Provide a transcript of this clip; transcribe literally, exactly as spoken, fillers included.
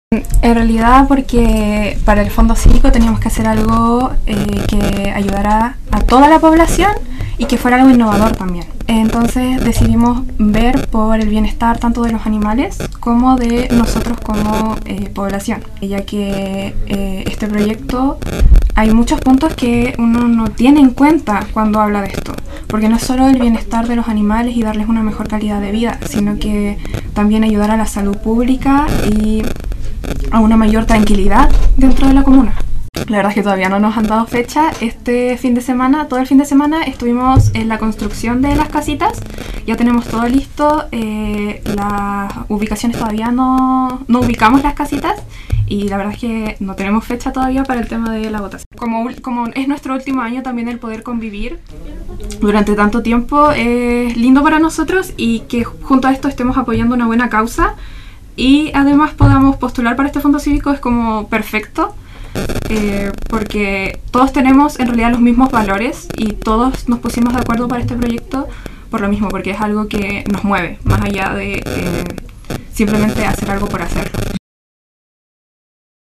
En realidad porque para el Fondo Cívico teníamos que hacer algo eh, que ayudara a toda la población y que fuera algo innovador también. Entonces decidimos ver por el bienestar tanto de los animales como de nosotros como eh, población, ya que eh, este proyecto hay muchos puntos que uno no tiene en cuenta cuando habla de esto, porque no es solo el bienestar de los animales y darles una mejor calidad de vida, sino que también ayudar a la salud pública y a una mayor tranquilidad dentro de la comuna. La verdad es que todavía no nos han dado fecha. Este fin de semana, todo el fin de semana estuvimos en la construcción de las casitas. Ya tenemos todo listo. Eh, las ubicaciones todavía no, no ubicamos las casitas. Y la verdad es que no tenemos fecha todavía para el tema de la votación. Como, como es nuestro último año también el poder convivir durante tanto tiempo, es lindo para nosotros y que junto a esto estemos apoyando una buena causa. Y además podamos postular para este fondo cívico es como perfecto, eh, porque todos tenemos en realidad los mismos valores y todos nos pusimos de acuerdo para este proyecto por lo mismo, porque es algo que nos mueve, más allá de eh, simplemente hacer algo por hacerlo.